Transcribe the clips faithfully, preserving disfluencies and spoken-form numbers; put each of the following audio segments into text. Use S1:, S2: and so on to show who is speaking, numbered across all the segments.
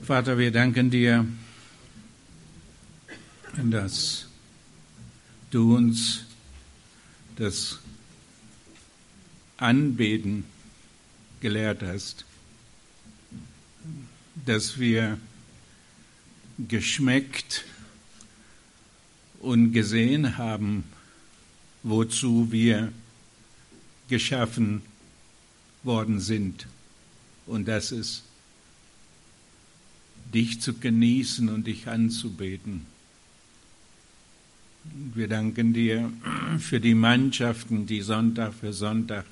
S1: Vater, wir danken dir, dass du uns das Anbeten gelehrt hast, dass wir geschmeckt und gesehen haben, wozu wir geschaffen worden sind. Und das ist, dich zu genießen und dich anzubeten. Wir danken dir für die Mannschaften, die Sonntag für Sonntag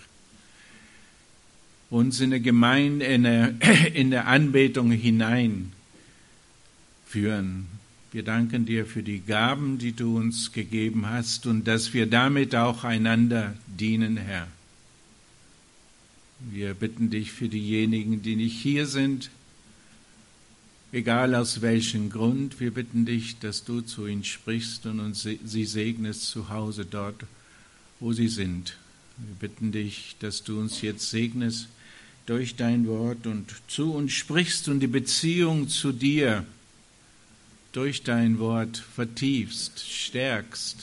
S1: uns in der Gemeinde, in der, in der Anbetung hineinführen. Wir danken dir für die Gaben, die du uns gegeben hast und dass wir damit auch einander dienen, Herr. Wir bitten dich für diejenigen, die nicht hier sind, egal aus welchem Grund, wir bitten dich, dass du zu ihnen sprichst und uns, sie segnest zu Hause dort, wo sie sind. Wir bitten dich, dass du uns jetzt segnest durch dein Wort und zu uns sprichst und die Beziehung zu dir durch dein Wort vertiefst, stärkst,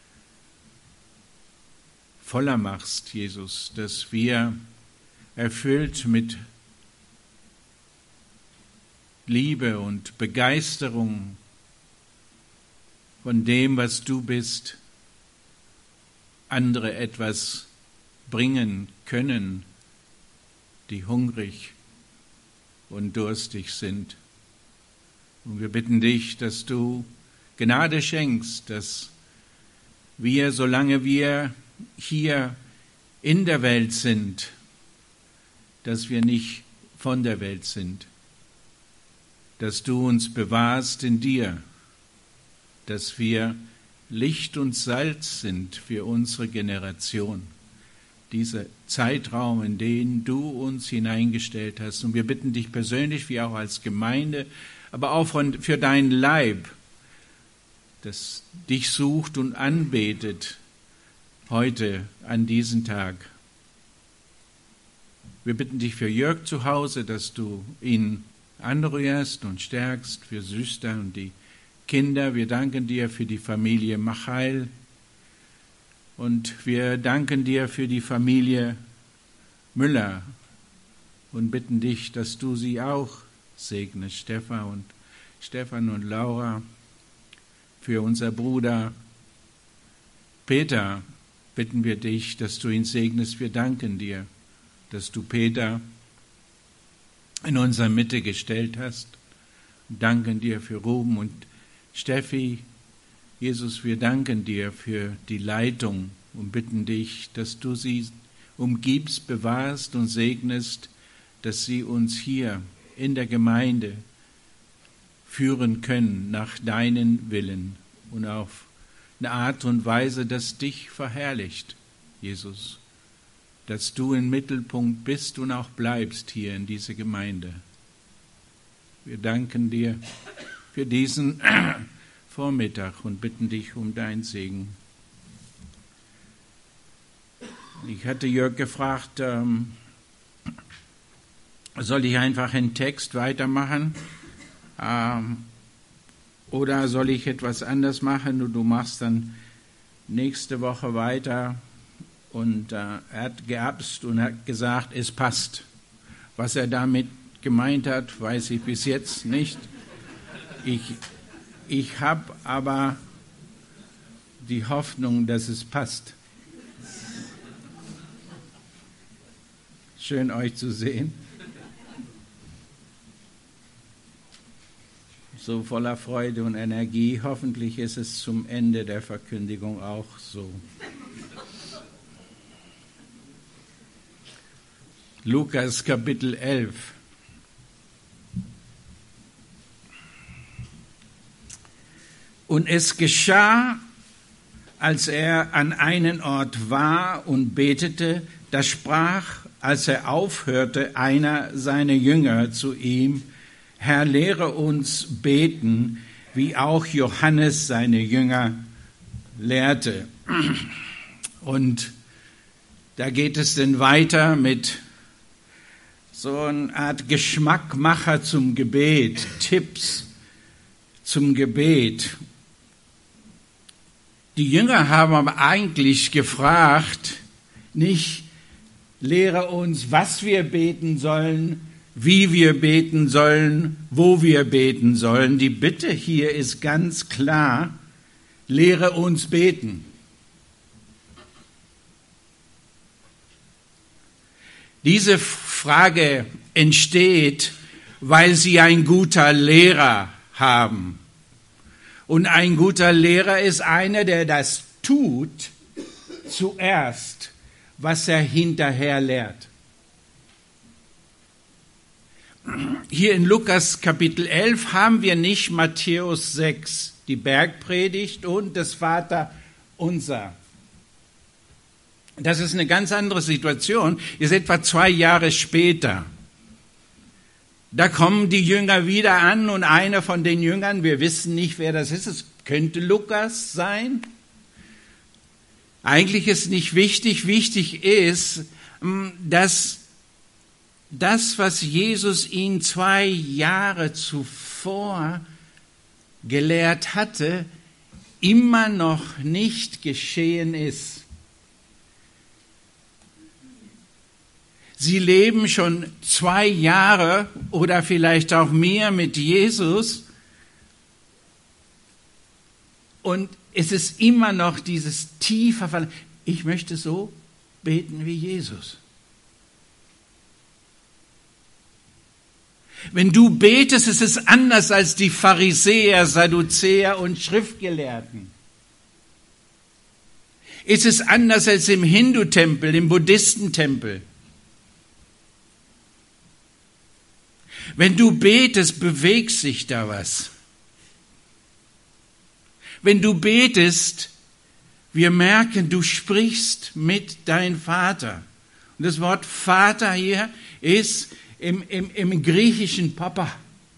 S1: voller machst, Jesus, dass wir erfüllt mit Liebe und Begeisterung von dem, was du bist, andere etwas bringen können, die hungrig und durstig sind. Und wir bitten dich, dass du Gnade schenkst, dass wir, solange wir hier in der Welt sind, dass wir nicht von der Welt sind, dass du uns bewahrst in dir, dass wir Licht und Salz sind für unsere Generation, dieser Zeitraum, in den du uns hineingestellt hast. Und wir bitten dich persönlich, wie auch als Gemeinde, aber auch für deinen Leib, das dich sucht und anbetet heute an diesem Tag. Wir bitten dich für Jörg zu Hause, dass du ihn anrührst und stärkst, für Süster und die Kinder. Wir danken dir für die Familie Machail und wir danken dir für die Familie Müller und bitten dich, dass du sie auch segnest, Stefan und, Stefan und Laura. Für unser Bruder Peter bitten wir dich, dass du ihn segnest. Wir danken dir, dass du Peter in unserer Mitte gestellt hast. Und danken dir für Ruben und Steffi. Jesus, wir danken dir für die Leitung und bitten dich, dass du sie umgibst, bewahrst und segnest, dass sie uns hier in der Gemeinde führen können nach deinen Willen und auf eine Art und Weise, das dich verherrlicht, Jesus. Dass du im Mittelpunkt bist und auch bleibst hier in dieser Gemeinde. Wir danken dir für diesen Vormittag und bitten dich um deinen Segen. Ich hatte Jörg gefragt, ähm, soll ich einfach einen Text weitermachen ähm, oder soll ich etwas anders machen und du machst dann nächste Woche weiter? Und äh, er hat geabst und hat gesagt, es passt. Was er damit gemeint hat, weiß ich bis jetzt nicht. Ich, ich habe aber die Hoffnung, dass es passt. Schön, euch zu sehen. So voller Freude und Energie. Hoffentlich ist es zum Ende der Verkündigung auch so. Lukas Kapitel elf. Und es geschah, als er an einen Ort war und betete, da sprach, als er aufhörte, einer seiner Jünger zu ihm, Herr, lehre uns beten, wie auch Johannes seine Jünger lehrte. Und da geht es denn weiter mit so eine Art Geschmackmacher zum Gebet, Tipps zum Gebet. Die Jünger haben aber eigentlich gefragt, nicht lehre uns, was wir beten sollen, wie wir beten sollen, wo wir beten sollen. Die Bitte hier ist ganz klar, lehre uns beten. Diese Frage entsteht, weil sie ein guter Lehrer haben. Und ein guter Lehrer ist einer, der das tut zuerst, was er hinterher lehrt. Hier in Lukas Kapitel elf haben wir nicht Matthäus sechs, die Bergpredigt und das Vaterunser. Das ist eine ganz andere Situation. Ist etwa zwei Jahre später. Da kommen die Jünger wieder an und einer von den Jüngern, wir wissen nicht, wer das ist, es könnte Lukas sein. Eigentlich ist nicht wichtig, wichtig ist, dass das, was Jesus ihn zwei Jahre zuvor gelehrt hatte, immer noch nicht geschehen ist. Sie leben schon zwei Jahre oder vielleicht auch mehr mit Jesus und es ist immer noch dieses tiefe Verlangen. Ich möchte so beten wie Jesus. Wenn du betest, ist es anders als die Pharisäer, Sadduzäer und Schriftgelehrten. Es ist anders als im Hindu-Tempel, im Buddhistentempel. Wenn du betest, bewegt sich da was. Wenn du betest, wir merken, du sprichst mit deinem Vater. Und das Wort Vater hier ist im, im, im Griechischen Papa.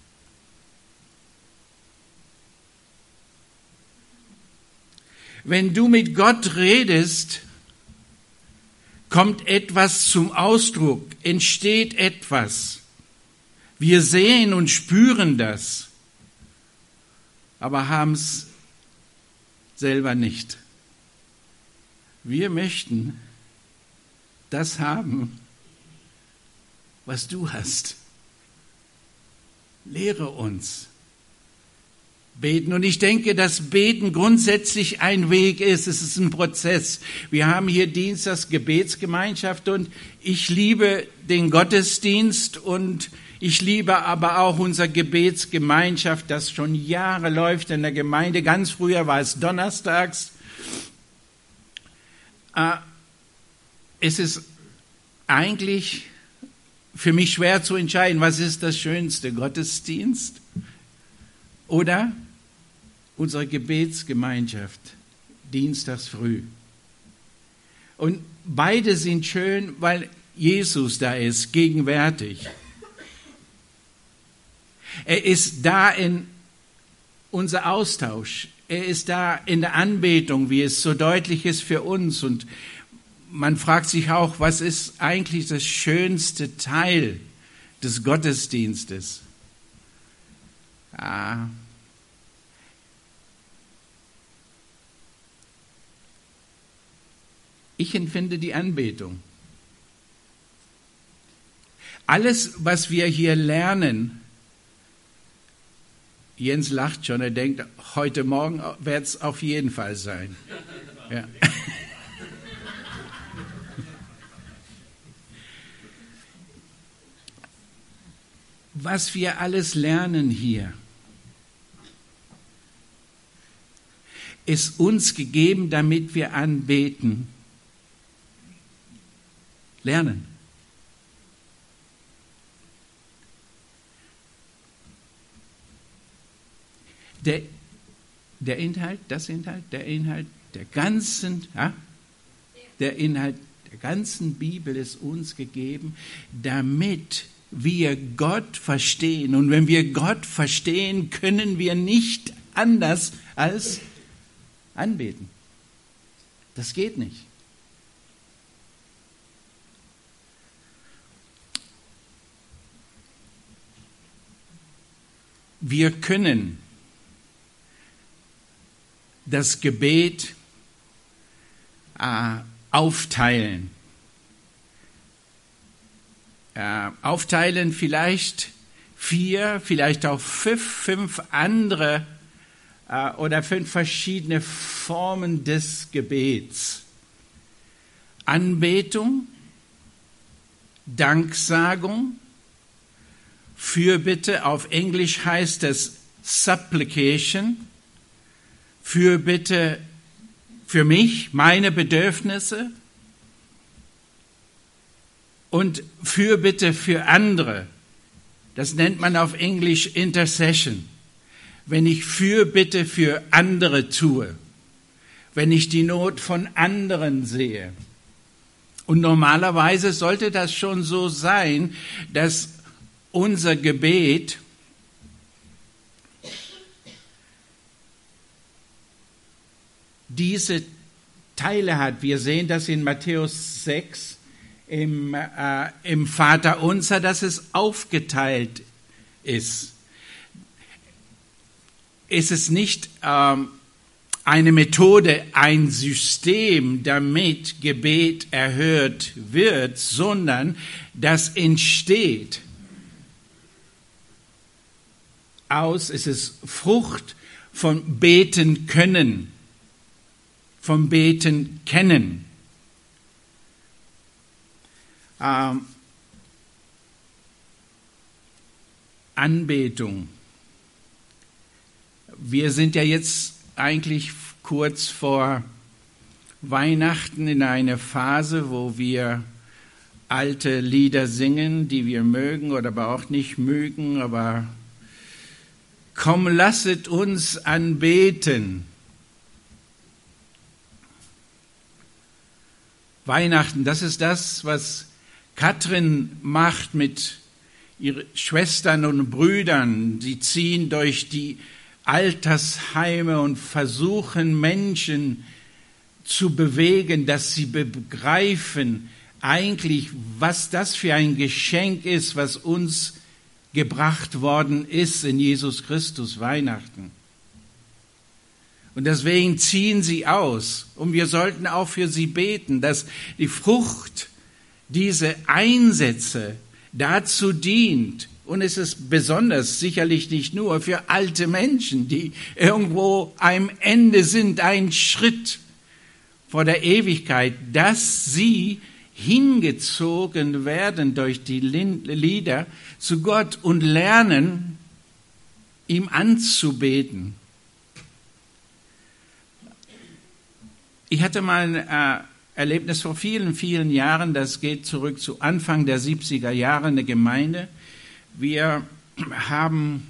S1: Wenn du mit Gott redest, kommt etwas zum Ausdruck, entsteht etwas. Wir sehen und spüren das, aber haben es selber nicht. Wir möchten das haben, was du hast. Lehre uns beten. Und ich denke, dass Beten grundsätzlich ein Weg ist. Es ist ein Prozess. Wir haben hier Dienstags Gebetsgemeinschaft und ich liebe den Gottesdienst und ich liebe aber auch unsere Gebetsgemeinschaft, das schon Jahre läuft in der Gemeinde. Ganz früher war es donnerstags. Es ist eigentlich für mich schwer zu entscheiden, was ist das Schönste, Gottesdienst oder unsere Gebetsgemeinschaft, dienstags früh. Und beide sind schön, weil Jesus da ist, gegenwärtig. Er ist da in unser Austausch. Er ist da in der Anbetung, wie es so deutlich ist für uns. Und man fragt sich auch, was ist eigentlich das schönste Teil des Gottesdienstes? Ah. Ich empfinde die Anbetung. Alles, was wir hier lernen, Jens lacht schon, er denkt, heute Morgen wird es auf jeden Fall sein. Ja. Was wir alles lernen hier, ist uns gegeben, damit wir anbeten. Lernen. Der, der Inhalt, das Inhalt, der Inhalt der ganzen, ja, der Inhalt der ganzen Bibel ist uns gegeben, damit wir Gott verstehen. Und wenn wir Gott verstehen, können wir nicht anders als anbeten. Das geht nicht. Wir können das Gebet äh, aufteilen. Äh, aufteilen vielleicht vier, vielleicht auch fünf, fünf andere äh, oder fünf verschiedene Formen des Gebets. Anbetung, Danksagung, Fürbitte, auf Englisch heißt es Supplication, Fürbitte für mich, meine Bedürfnisse und Fürbitte für andere. Das nennt man auf Englisch Intercession. Wenn ich Fürbitte für andere tue, wenn ich die Not von anderen sehe. Und normalerweise sollte das schon so sein, dass unser Gebet diese Teile hat. Wir sehen das in Matthäus sechs im, äh, im Vaterunser, dass es aufgeteilt ist. Es ist nicht ähm, eine Methode, ein System, damit Gebet erhört wird, sondern das entsteht aus, es ist Frucht von Beten können, vom Beten kennen. Ähm, Anbetung. Wir sind ja jetzt eigentlich kurz vor Weihnachten in einer Phase, wo wir alte Lieder singen, die wir mögen oder aber auch nicht mögen, aber komm, lasset uns anbeten. Weihnachten, das ist das, was Katrin macht mit ihren Schwestern und Brüdern. Sie ziehen durch die Altersheime und versuchen Menschen zu bewegen, dass sie begreifen eigentlich, was das für ein Geschenk ist, was uns gebracht worden ist in Jesus Christus, Weihnachten. Und deswegen ziehen sie aus. Und wir sollten auch für sie beten, dass die Frucht, diese Einsätze dazu dient. Und es ist besonders sicherlich nicht nur für alte Menschen, die irgendwo am Ende sind, ein Schritt vor der Ewigkeit, dass sie hingezogen werden durch die Lieder zu Gott und lernen, ihm anzubeten. Ich hatte mal ein äh, Erlebnis vor vielen, vielen Jahren, das geht zurück zu Anfang der siebziger Jahre, eine Gemeinde. Wir haben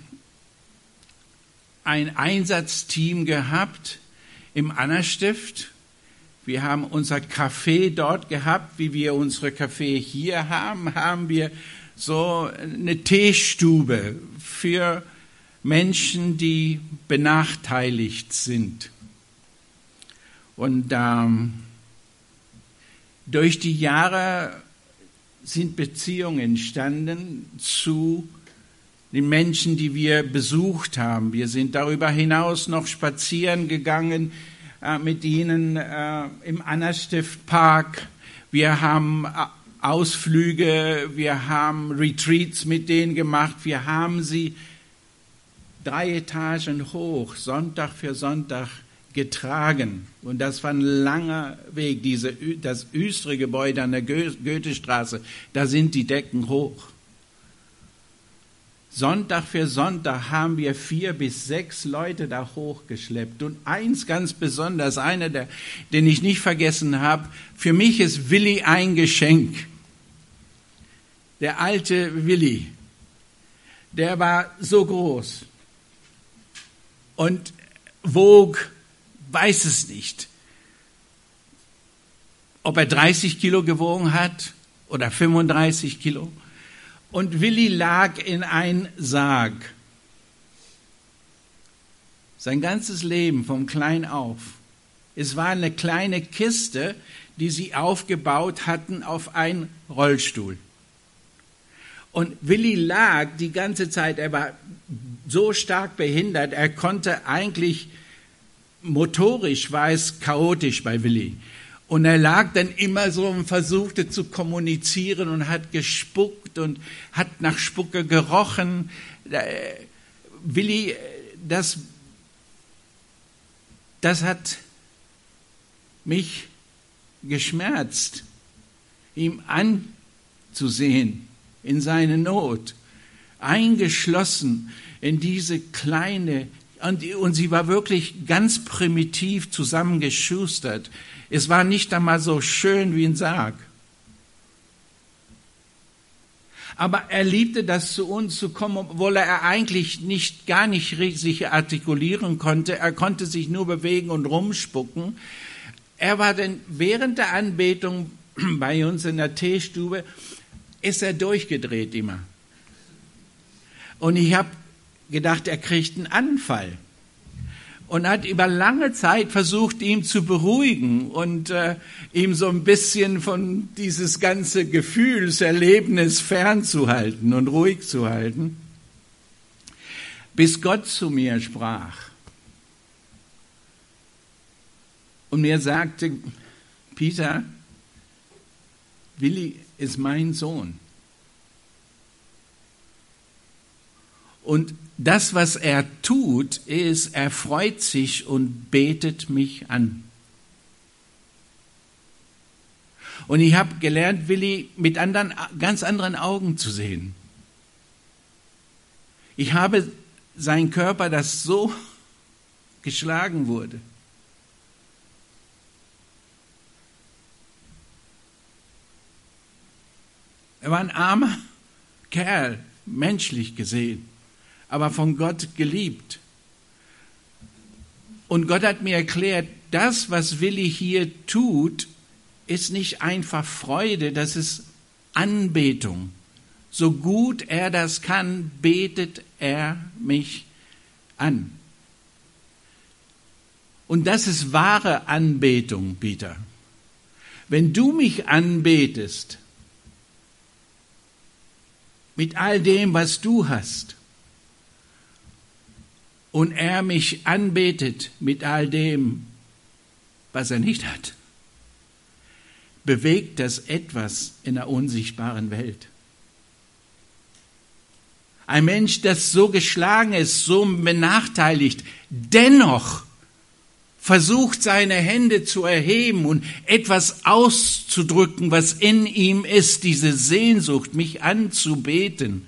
S1: ein Einsatzteam gehabt im Anna-Stift. Wir haben unser Café dort gehabt, wie wir unsere Café hier haben, haben wir so eine Teestube für Menschen, die benachteiligt sind. Und ähm, durch die Jahre sind Beziehungen entstanden zu den Menschen, die wir besucht haben. Wir sind darüber hinaus noch spazieren gegangen äh, mit ihnen äh, im Anna-Stift-Park. Wir haben äh, Ausflüge, wir haben Retreats mit denen gemacht. Wir haben sie drei Etagen hoch, Sonntag für Sonntag getragen. Und das war ein langer Weg, diese, das östere Gebäude an der Goethestraße, da sind die Decken hoch. Sonntag für Sonntag haben wir vier bis sechs Leute da hochgeschleppt. Und eins ganz besonders, einer, der, den ich nicht vergessen habe, für mich ist Willi ein Geschenk. Der alte Willi, der war so groß und wog, weiß es nicht, ob er dreißig Kilo gewogen hat oder fünfunddreißig Kilo. Und Willi lag in einem Sarg. Sein ganzes Leben, vom Klein auf. Es war eine kleine Kiste, die sie aufgebaut hatten auf einen Rollstuhl. Und Willi lag die ganze Zeit, er war so stark behindert, er konnte eigentlich, motorisch war es chaotisch bei Willi. Und er lag dann immer so und versuchte zu kommunizieren und hat gespuckt und hat nach Spucke gerochen. Willi, das, das hat mich geschmerzt, ihm anzusehen in seine Not, eingeschlossen in diese kleine, und, und sie war wirklich ganz primitiv zusammengeschustert. Es war nicht einmal so schön wie ein Sarg. Aber er liebte das, zu uns zu kommen, obwohl er eigentlich nicht, gar nicht sich artikulieren konnte. Er konnte sich nur bewegen und rumspucken. Er war dann während der Anbetung bei uns in der Teestube, ist er durchgedreht immer. Und ich habe gedacht, er kriegt einen Anfall. Und hat über lange Zeit versucht, ihn zu beruhigen und äh, ihm so ein bisschen von dieses ganze Gefühlserlebnis fernzuhalten und ruhig zu halten, bis Gott zu mir sprach und mir sagte, Peter, Willi ist mein Sohn. Und das, was er tut, ist, er freut sich und betet mich an. Und ich habe gelernt, Willi mit anderen, ganz anderen Augen zu sehen. Ich habe seinen Körper, das so geschlagen wurde, er war ein armer Kerl, menschlich gesehen, aber von Gott geliebt. Und Gott hat mir erklärt, das, was Willi hier tut, ist nicht einfach Freude, das ist Anbetung. So gut er das kann, betet er mich an. Und das ist wahre Anbetung, Peter. Wenn du mich anbetest, mit all dem, was du hast, und er mich anbetet mit all dem, was er nicht hat, bewegt das etwas in der unsichtbaren Welt. Ein Mensch, das so geschlagen ist, so benachteiligt, dennoch versucht, seine Hände zu erheben und etwas auszudrücken, was in ihm ist, diese Sehnsucht, mich anzubeten.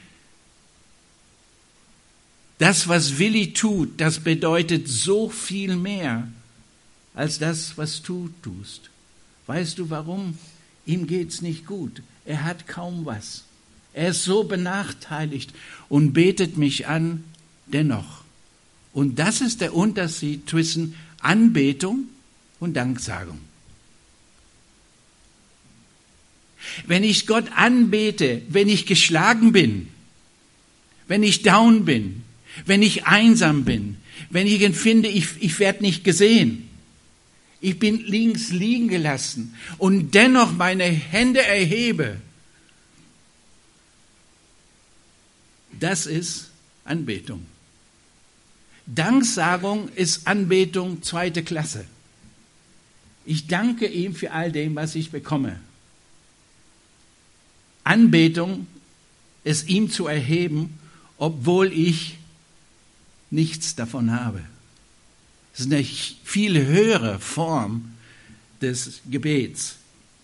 S1: Das, was Willi tut, das bedeutet so viel mehr als das, was du tust. Weißt du warum? Ihm geht's nicht gut. Er hat kaum was. Er ist so benachteiligt und betet mich an, dennoch. Und das ist der Unterschied zwischen Anbetung und Danksagung. Wenn ich Gott anbete, wenn ich geschlagen bin, wenn ich down bin, wenn ich einsam bin, wenn ich empfinde, ich, ich werde nicht gesehen, ich bin links liegen gelassen und dennoch meine Hände erhebe, das ist Anbetung. Danksagung ist Anbetung zweite Klasse. Ich danke ihm für all dem, was ich bekomme. Anbetung ist ihm zu erheben, obwohl ich nichts davon habe. Das ist eine viel höhere Form des Gebets.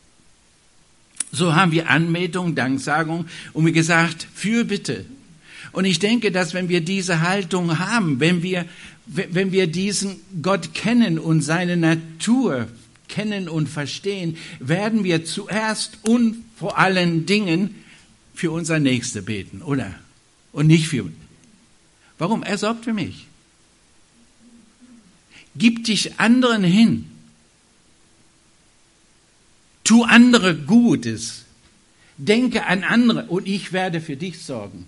S1: So haben wir Anbetung, Danksagung und wie gesagt, Fürbitte. Und ich denke, dass wenn wir diese Haltung haben, wenn wir, wenn wir diesen Gott kennen und seine Natur kennen und verstehen, werden wir zuerst und vor allen Dingen für unser Nächste beten, oder? Und nicht für. Warum? Er sorgt für mich. Gib dich anderen hin. Tu andere Gutes. Denke an andere und ich werde für dich sorgen.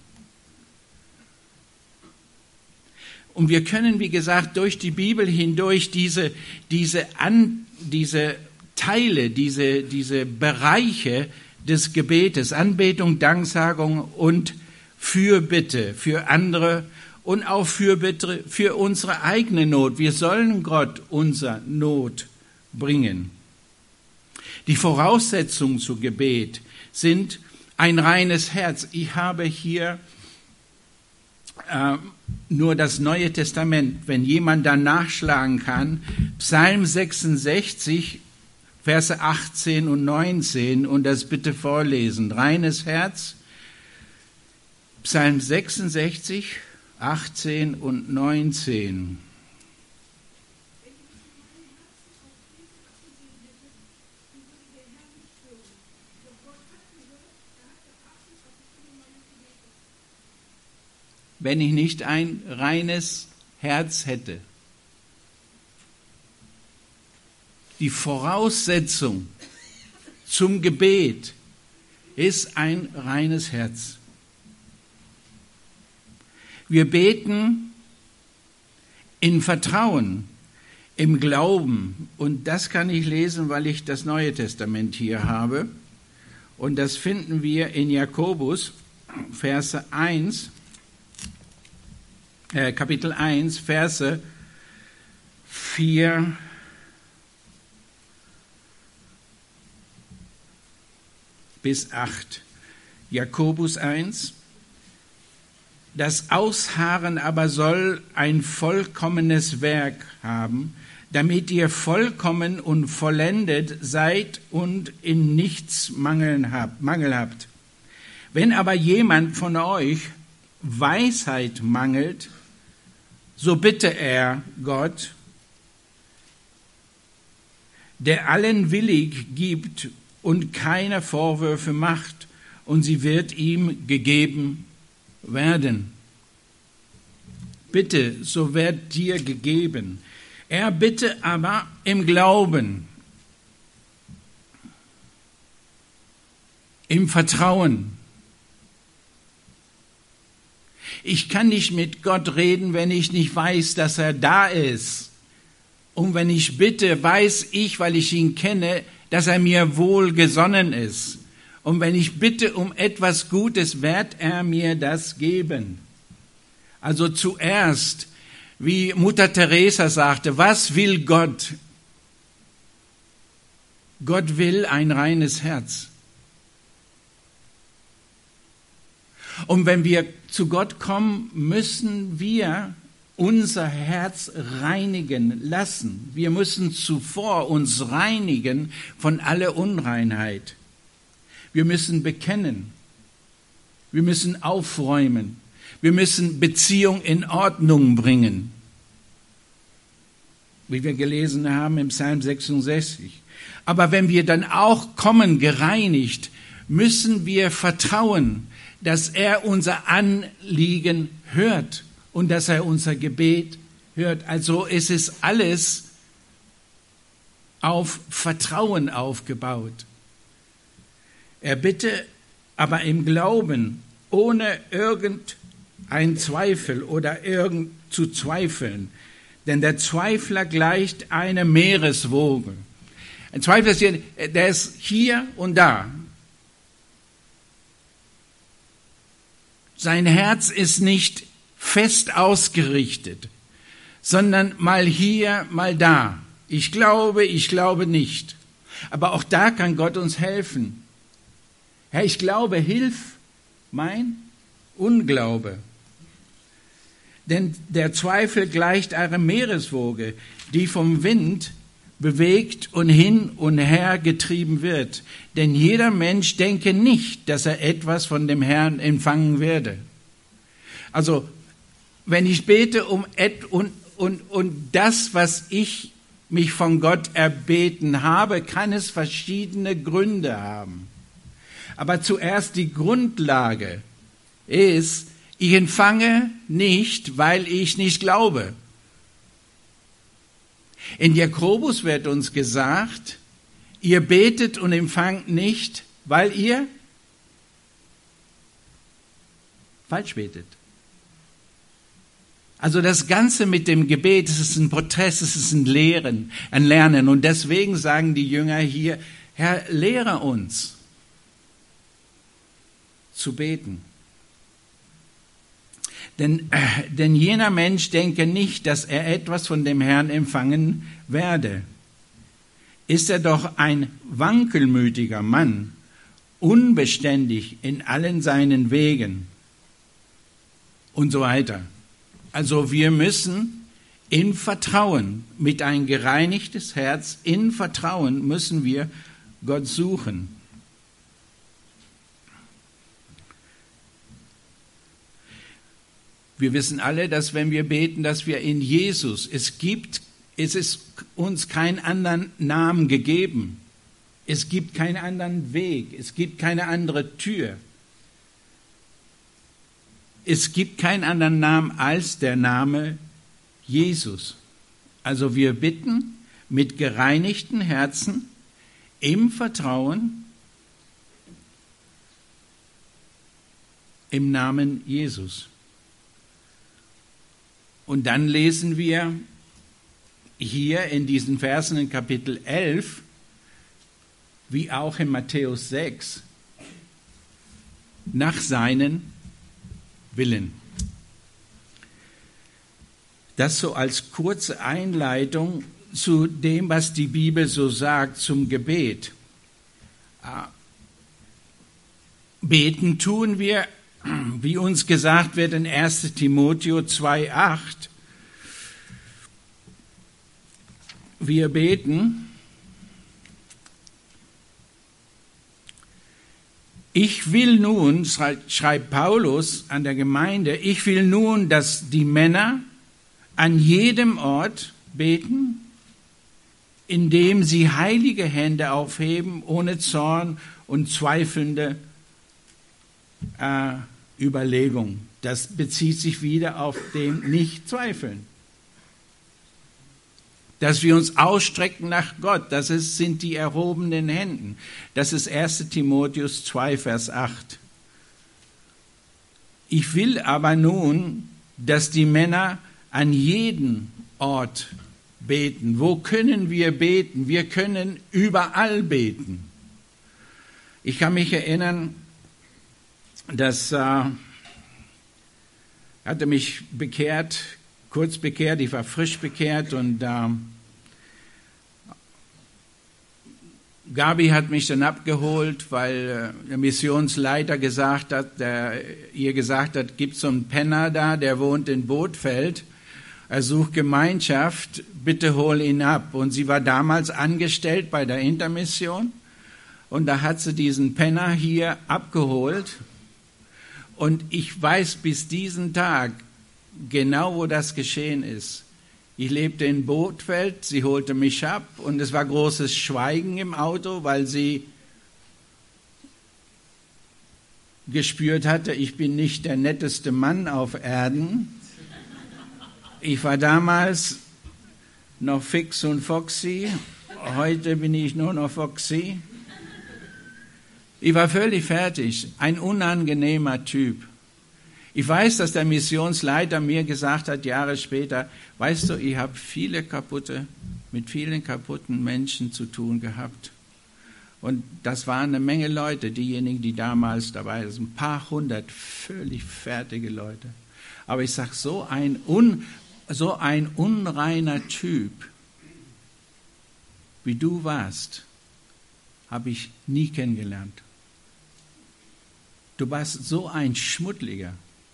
S1: Und wir können, wie gesagt, durch die Bibel hindurch diese, diese, An, diese Teile, diese, diese Bereiche des Gebetes, Anbetung, Danksagung und Fürbitte für andere und auch Fürbitte für unsere eigene Not. Wir sollen Gott unsere Not bringen. Die Voraussetzungen zu Gebet sind ein reines Herz. Ich habe hier äh, nur das Neue Testament, wenn jemand da nachschlagen kann, Psalm sechsundsechzig, Verse achtzehn und neunzehn und das bitte vorlesen. Reines Herz, Psalm sechsundsechzig, achtzehn und neunzehn. Wenn ich nicht ein reines Herz hätte. Die Voraussetzung zum Gebet ist ein reines Herz. Wir beten in Vertrauen, im Glauben. Und das kann ich lesen, weil ich das Neue Testament hier habe. Und das finden wir in Jakobus, Verse eins, äh, Kapitel eins, Verse vier bis acht. Jakobus eins. Das Ausharren aber soll ein vollkommenes Werk haben, damit ihr vollkommen und vollendet seid und in nichts Mangel habt. Wenn aber jemand von euch Weisheit mangelt, so bitte er Gott, der allen willig gibt und keine Vorwürfe macht, und sie wird ihm gegeben werden. Bitte, so wird dir gegeben. Er bitte aber im Glauben, im Vertrauen. Ich kann nicht mit Gott reden, wenn ich nicht weiß, dass er da ist. Und wenn ich bitte, weiß ich, weil ich ihn kenne, dass er mir wohlgesonnen ist. Und wenn ich bitte um etwas Gutes, wird er mir das geben. Also zuerst, wie Mutter Teresa sagte, was will Gott? Gott will ein reines Herz. Und wenn wir zu Gott kommen, müssen wir unser Herz reinigen lassen. Wir müssen zuvor uns reinigen von aller Unreinheit. Wir müssen bekennen. Wir müssen aufräumen. Wir müssen Beziehung in Ordnung bringen. Wie wir gelesen haben im Psalm sechsundsechzig. Aber wenn wir dann auch kommen, gereinigt, müssen wir vertrauen, dass er unser Anliegen hört und dass er unser Gebet hört. Also es ist alles auf Vertrauen aufgebaut. Er bitte aber im Glauben, ohne irgendein Zweifel oder irgend zu zweifeln. Denn der Zweifler gleicht einer Meereswoge. Ein Zweifler ist hier, der ist hier und da. Sein Herz ist nicht fest ausgerichtet, sondern mal hier, mal da. Ich glaube, ich glaube nicht. Aber auch da kann Gott uns helfen. Herr, ich glaube, hilf mein Unglaube. Denn der Zweifel gleicht einer Meereswoge, die vom Wind bewegt und hin und her getrieben wird. Denn jeder Mensch denke nicht, dass er etwas von dem Herrn empfangen werde. Also, wenn ich bete um et und, und, und das, was ich mich von Gott erbeten habe, kann es verschiedene Gründe haben. Aber zuerst die Grundlage ist, ich empfange nicht, weil ich nicht glaube. In Jakobus wird uns gesagt, ihr betet und empfangt nicht, weil ihr falsch betet. Also das Ganze mit dem Gebet, es ist ein Prozess, es ist ein Lehren, ein Lernen. Und deswegen sagen die Jünger hier, Herr, lehre uns. zu beten. Denn, äh, denn jener Mensch denke nicht, dass er etwas von dem Herrn empfangen werde. Ist er doch ein wankelmütiger Mann, unbeständig in allen seinen Wegen und so weiter. Also wir müssen in Vertrauen, mit ein gereinigtes Herz, in Vertrauen müssen wir Gott suchen. Wir wissen alle, dass wenn wir beten, dass wir in Jesus, es gibt, es ist uns keinen anderen Namen gegeben. Es gibt keinen anderen Weg. Es gibt keine andere Tür. Es gibt keinen anderen Namen als der Name Jesus. Also wir bitten mit gereinigten Herzen im Vertrauen im Namen Jesus. Und dann lesen wir hier in diesen Versen in Kapitel elf, wie auch in Matthäus sechs, nach seinen Willen. Das so als kurze Einleitung zu dem, was die Bibel so sagt zum Gebet. Beten tun wir, wie uns gesagt wird in erster Timotheus zwei acht. Wir beten, ich will nun, schreibt Paulus an der Gemeinde, ich will nun, dass die Männer an jedem Ort beten, indem sie heilige Hände aufheben, ohne Zorn und zweifelnde äh, Überlegung. Das bezieht sich wieder auf dem Nicht-Zweifeln. Dass wir uns ausstrecken nach Gott, das ist, sind die erhobenen Händen. Das ist erster Timotheus zwei, Vers acht. Ich will aber nun, dass die Männer an jedem Ort beten. Wo können wir beten? Wir können überall beten. Ich kann mich erinnern, dass äh, hatte mich bekehrt, kurz bekehrt, ich war frisch bekehrt und äh, Gabi hat mich dann abgeholt, weil äh, der Missionsleiter gesagt hat, der ihr gesagt hat, gibt so einen Penner da, der wohnt in Bothfeld, er sucht Gemeinschaft, bitte hol ihn ab. Und sie war damals angestellt bei der Intermission und da hat sie diesen Penner hier abgeholt. Und ich weiß bis diesen Tag genau, wo das geschehen ist. Ich lebte in Bothfeld, sie holte mich ab und es war großes Schweigen im Auto, weil sie gespürt hatte, ich bin nicht der netteste Mann auf Erden. Ich war damals noch fix und foxy, heute bin ich nur noch foxy. Ich war völlig fertig, ein unangenehmer Typ. Ich weiß, dass der Missionsleiter mir gesagt hat, Jahre später, weißt du, ich habe viele kaputte, mit vielen kaputten Menschen zu tun gehabt. Und das waren eine Menge Leute, diejenigen, die damals dabei waren, ein paar hundert völlig fertige Leute. Aber ich sage, so ein, un, so ein unreiner Typ, wie du warst, habe ich nie kennengelernt. Du warst so ein schmuddeliger,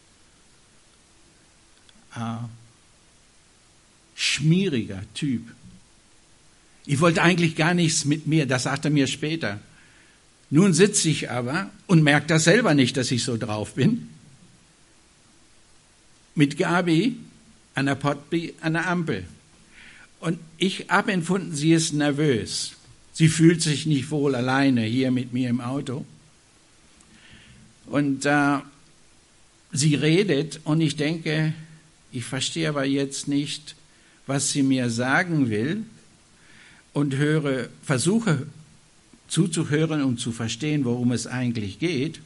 S1: äh, schmieriger Typ. Ich wollte eigentlich gar nichts mit mir, das sagt er mir später. Nun sitze ich aber und merke das selber nicht, dass ich so drauf bin. Mit Gabi an der Potby an der Ampel. Und ich habe empfunden, sie ist nervös. Sie fühlt sich nicht wohl alleine hier mit mir im Auto. Und äh, sie redet und ich denke, ich verstehe aber jetzt nicht, was sie mir sagen will und höre, versuche zuzuhören und zu verstehen, worum es eigentlich geht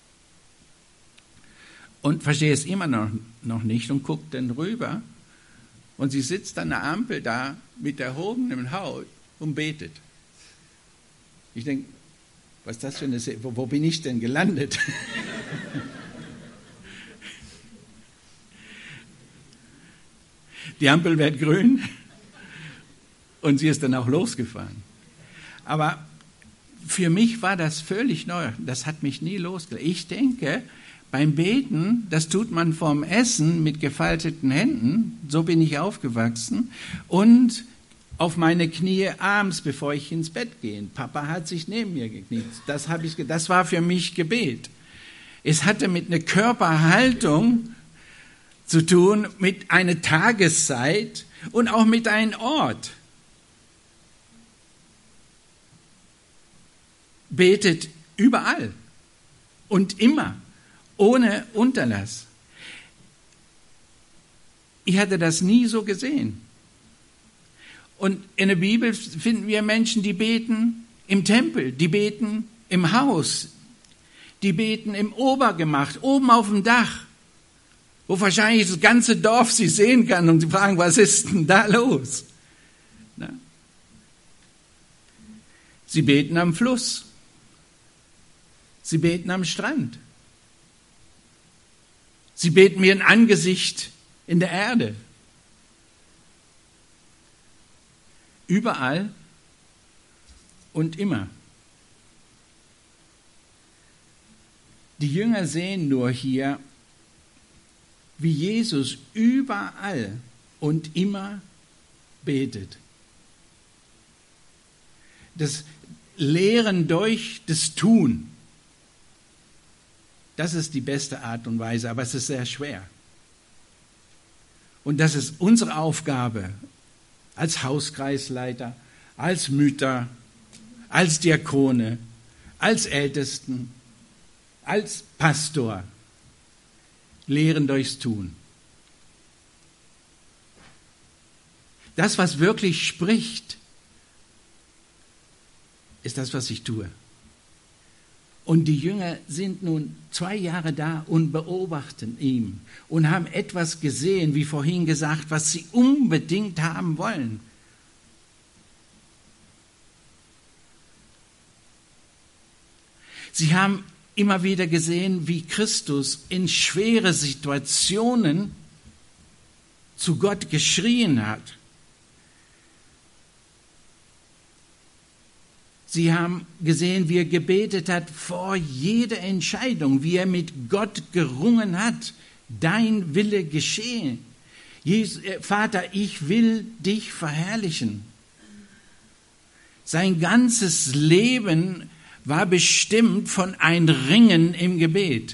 S1: und verstehe es immer noch, noch nicht und gucke dann rüber und sie sitzt an der Ampel da mit erhobenem Haupt und betet. Ich denke, was ist das für eine Se- wo, wo bin ich denn gelandet? Die Ampel wird grün und sie ist dann auch losgefahren. Aber für mich war das völlig neu. Das hat mich nie losgelassen. Ich denke, beim Beten, das tut man vorm Essen mit gefalteten Händen. So bin ich aufgewachsen. Und auf meine Knie abends, bevor ich ins Bett gehe. Papa hat sich neben mir gekniet. Das habe ich, das war für mich Gebet. Es hatte mit einer Körperhaltung zu tun, mit einer Tageszeit und auch mit einem Ort. Betet überall und immer, ohne Unterlass. Ich hatte das nie so gesehen. Und in der Bibel finden wir Menschen, die beten im Tempel, die beten im Haus, die beten im Obergemach, oben auf dem Dach, wo wahrscheinlich das ganze Dorf sie sehen kann und sie fragen, was ist denn da los? Na? Sie beten am Fluss. Sie beten am Strand. Sie beten mir ein Angesicht in der Erde. Überall und immer. Die Jünger sehen nur hier, wie Jesus überall und immer betet. Das Lehren durch das Tun, das ist die beste Art und Weise, aber es ist sehr schwer. Und das ist unsere Aufgabe als Hauskreisleiter, als Mütter, als Diakone, als Ältesten, als Pastor. Lehren durchs Tun. Das, was wirklich spricht, ist das, was ich tue. Und die Jünger sind nun zwei Jahre da und beobachten ihn und haben etwas gesehen, wie vorhin gesagt, was sie unbedingt haben wollen. Sie haben immer wieder gesehen, wie Christus in schwere Situationen zu Gott geschrien hat. Sie haben gesehen, wie er gebetet hat vor jeder Entscheidung, wie er mit Gott gerungen hat. Dein Wille geschehe. Jesus, Vater, ich will dich verherrlichen. Sein ganzes Leben war bestimmt von ein Ringen im Gebet.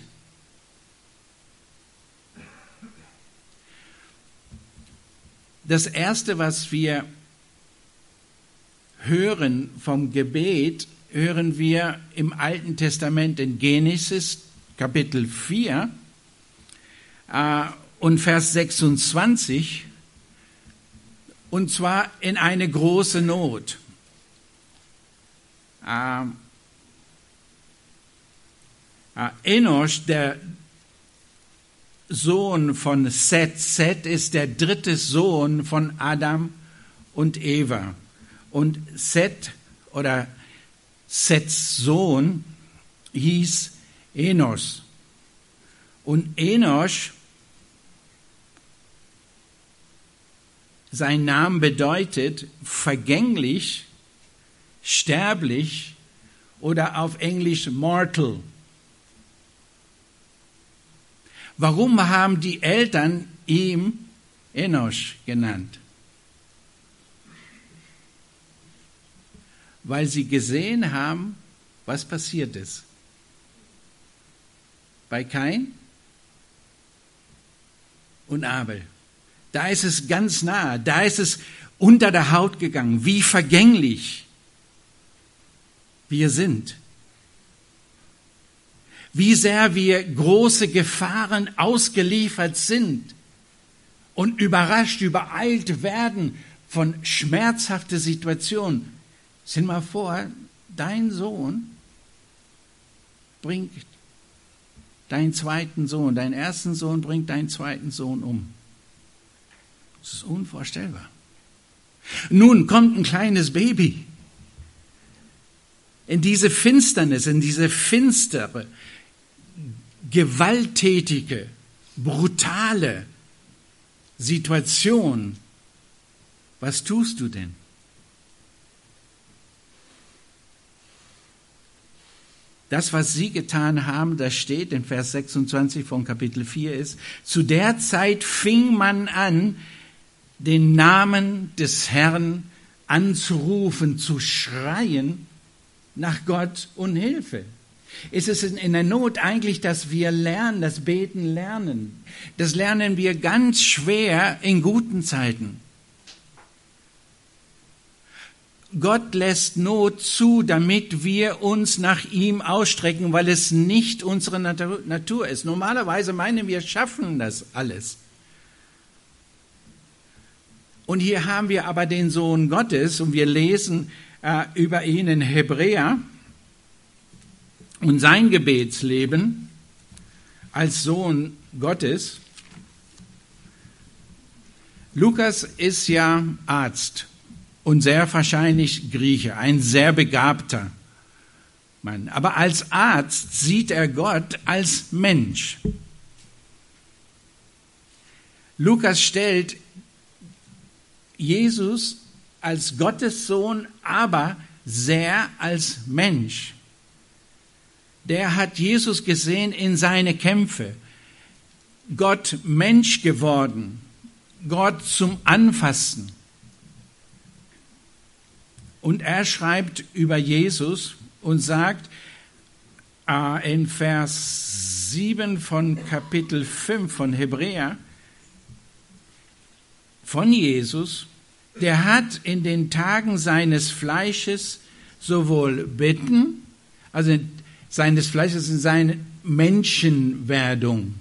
S1: Das Erste, was wir hören vom Gebet, hören wir im Alten Testament in Genesis Kapitel vier äh, und Vers sechsundzwanzig, und zwar in eine große Not. Äh, äh, Enosch, der Sohn von Seth, Seth ist der dritte Sohn von Adam und Eva. Und Seth oder Seths Sohn hieß Enos. Und Enos, sein Name bedeutet vergänglich, sterblich oder auf Englisch mortal. Warum haben die Eltern ihn Enos genannt? Weil sie gesehen haben, was passiert ist. Bei Kain und Abel. Da ist es ganz nah, da ist es unter der Haut gegangen, wie vergänglich wir sind. Wie sehr wir große Gefahren ausgeliefert sind und überrascht, übereilt werden von schmerzhaften Situationen. Stell dir mal vor, dein Sohn bringt deinen zweiten Sohn, deinen ersten Sohn bringt deinen zweiten Sohn um. Das ist unvorstellbar. Nun kommt ein kleines Baby in diese Finsternis, in diese finstere, gewalttätige, brutale Situation, was tust du denn? Das, was sie getan haben, das steht in Vers sechsundzwanzig von Kapitel vier ist, zu der Zeit fing man an, den Namen des Herrn anzurufen, zu schreien nach Gott und Hilfe. Es ist in der Not eigentlich, dass wir lernen, das Beten lernen. Das lernen wir ganz schwer in guten Zeiten. Gott lässt Not zu, damit wir uns nach ihm ausstrecken, weil es nicht unsere Natur ist. Normalerweise meinen wir, schaffen das alles. Und hier haben wir aber den Sohn Gottes und wir lesen äh, über ihn in Hebräer und sein Gebetsleben als Sohn Gottes. Lukas ist ja Arzt und sehr wahrscheinlich Grieche, ein sehr begabter Mann. Aber als Arzt sieht er Gott als Mensch. Lukas stellt Jesus als Gottes Sohn, aber sehr als Mensch. Der hat Jesus gesehen in seine Kämpfe. Gott Mensch geworden, Gott zum Anfassen. Und er schreibt über Jesus und sagt äh, in Vers sieben von Kapitel fünf von Hebräer, von Jesus, der hat in den Tagen seines Fleisches sowohl Bitten, also seines Fleisches in seine Menschenwerdung,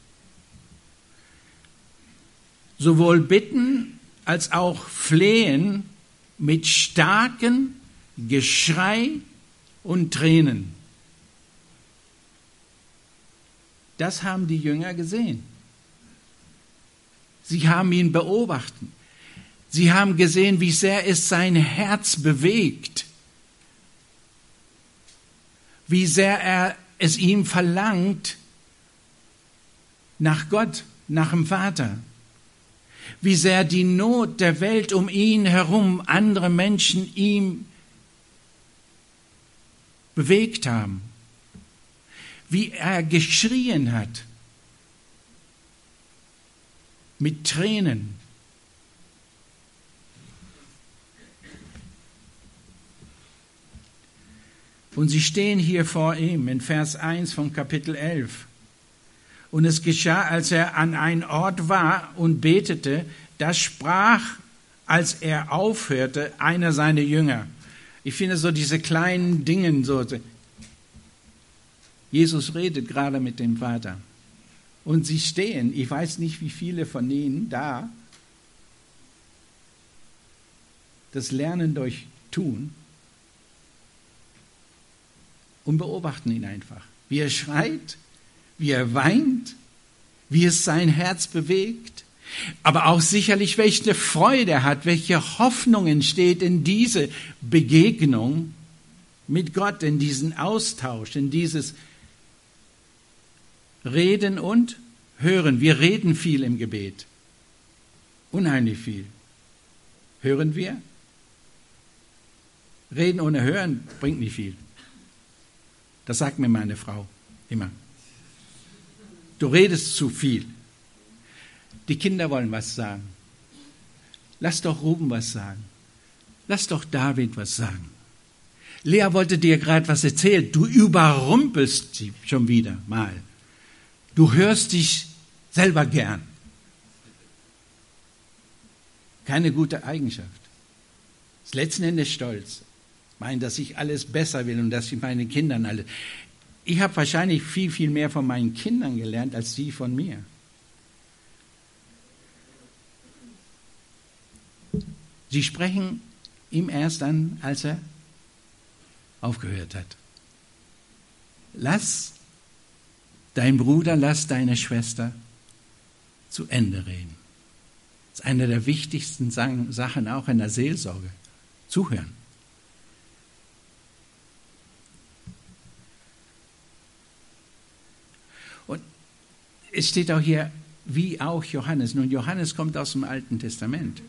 S1: sowohl Bitten als auch Flehen mit starkem Geschrei und Tränen. Das haben die Jünger gesehen. Sie haben ihn beobachtet. Sie haben gesehen, wie sehr es sein Herz bewegt, wie sehr er es ihm verlangt nach Gott, nach dem Vater, wie sehr die Not der Welt um ihn herum, andere Menschen ihm bewegt haben, wie er geschrien hat mit Tränen. Und sie stehen hier vor ihm in Vers eins von Kapitel elf. Und es geschah, als er an einen Ort war und betete, da sprach, als er aufhörte, einer seiner Jünger. Ich finde so diese kleinen Dinge, so, Jesus redet gerade mit dem Vater. Und sie stehen, ich weiß nicht, wie viele von ihnen da, das lernen durch Tun und beobachten ihn einfach, wie er schreit, wie er weint, wie es sein Herz bewegt, aber auch sicherlich, welche Freude er hat, welche Hoffnung entsteht in diese Begegnung mit Gott, in diesen Austausch, in dieses Reden und Hören. Wir reden viel im Gebet, unheimlich viel. Hören wir? Reden ohne Hören bringt nicht viel. Das sagt mir meine Frau immer. Du redest zu viel. Die Kinder wollen was sagen. Lass doch Ruben was sagen. Lass doch David was sagen. Lea wollte dir gerade was erzählen. Du überrumpelst sie schon wieder mal. Du hörst dich selber gern. Keine gute Eigenschaft. Das letzten Endes Stolz. Meint, dass ich alles besser will und dass ich meinen Kindern alles. Ich habe wahrscheinlich viel, viel mehr von meinen Kindern gelernt, als sie von mir. Sie sprechen ihm erst an, als er aufgehört hat. Lass dein Bruder, lass deine Schwester zu Ende reden. Das ist eine der wichtigsten Sachen auch in der Seelsorge. Zuhören. es steht auch hier, wie auch Johannes. Nun, Johannes kommt aus dem Alten Testament.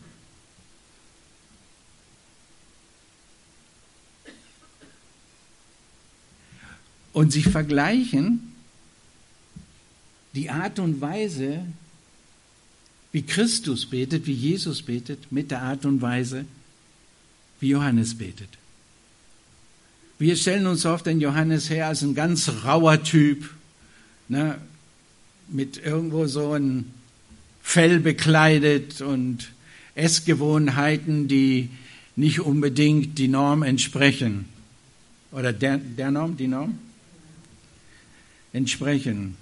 S1: Und sie vergleichen die Art und Weise, wie Christus betet, wie Jesus betet, mit der Art und Weise, wie Johannes betet. Wir stellen uns oft den Johannes her als ein ganz rauer Typ, ne, mit irgendwo so ein Fell bekleidet und Essgewohnheiten, die nicht unbedingt die Norm entsprechen. Oder der, der Norm, die Norm? Entsprechen.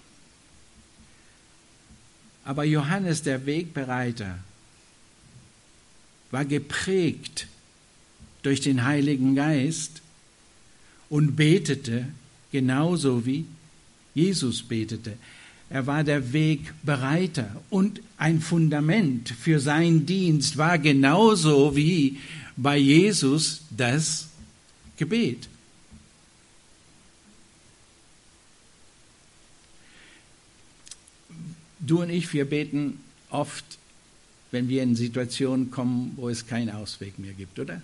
S1: Aber Johannes, der Wegbereiter, war geprägt durch den Heiligen Geist und betete genauso wie Jesus betete. Er war der Wegbereiter und ein Fundament für seinen Dienst war genauso wie bei Jesus das Gebet. Du und ich, wir beten oft, wenn wir in Situationen kommen, wo es keinen Ausweg mehr gibt, oder?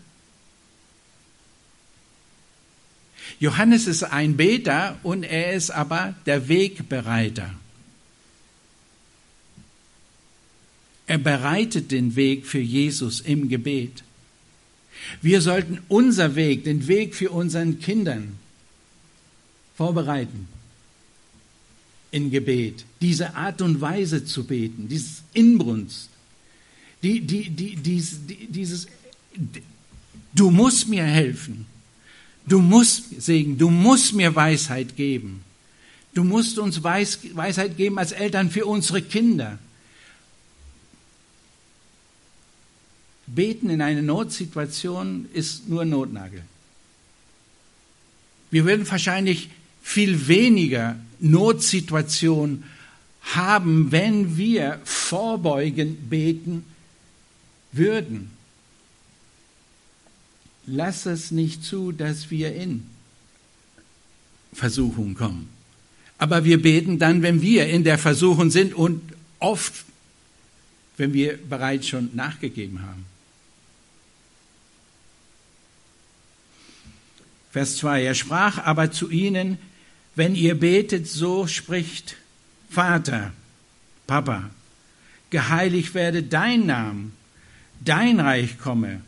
S1: Johannes ist ein Beter und er ist aber der Wegbereiter. Er bereitet den Weg für Jesus im Gebet. Wir sollten unser Weg, den Weg für unseren Kindern vorbereiten in Gebet. Diese Art und Weise zu beten, dieses Inbrunst, die, die, die, dies, die, dieses, du musst mir helfen, du musst Segen, du musst mir Weisheit geben, du musst uns Weis, Weisheit geben als Eltern für unsere Kinder. Beten in einer Notsituation ist nur Notnagel. Wir würden wahrscheinlich viel weniger Notsituationen haben, wenn wir vorbeugend beten würden. Lass es nicht zu, dass wir in Versuchung kommen. Aber wir beten dann, wenn wir in der Versuchung sind und oft, wenn wir bereits schon nachgegeben haben. Vers zwei. Er sprach aber zu ihnen, wenn ihr betet, so spricht Vater, Papa, geheiligt werde dein Name, dein Reich komme.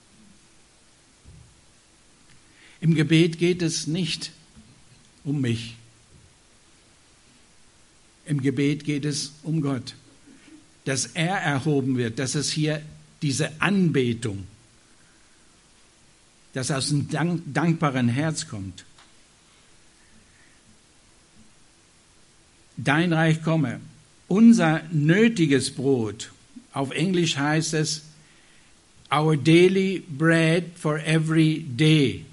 S1: Im Gebet geht es nicht um mich. Im Gebet geht es um Gott, dass er erhoben wird, dass es hier diese Anbetung, das aus einem dank- dankbaren Herz kommt. Dein Reich komme. Unser nötiges Brot, auf Englisch heißt es, our daily bread for every day.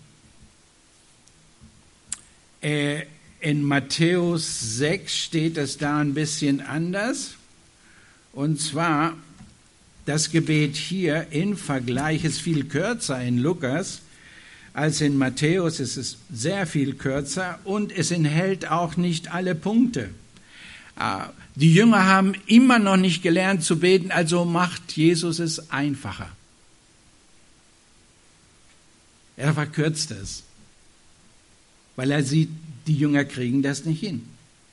S1: Äh, in Matthäus sechs steht es da ein bisschen anders. Und zwar, das Gebet hier im Vergleich ist viel kürzer in Lukas als in Matthäus. Es ist sehr viel kürzer und es enthält auch nicht alle Punkte. Die Jünger haben immer noch nicht gelernt zu beten, also macht Jesus es einfacher. Er verkürzt es, weil er sieht, die Jünger kriegen das nicht hin.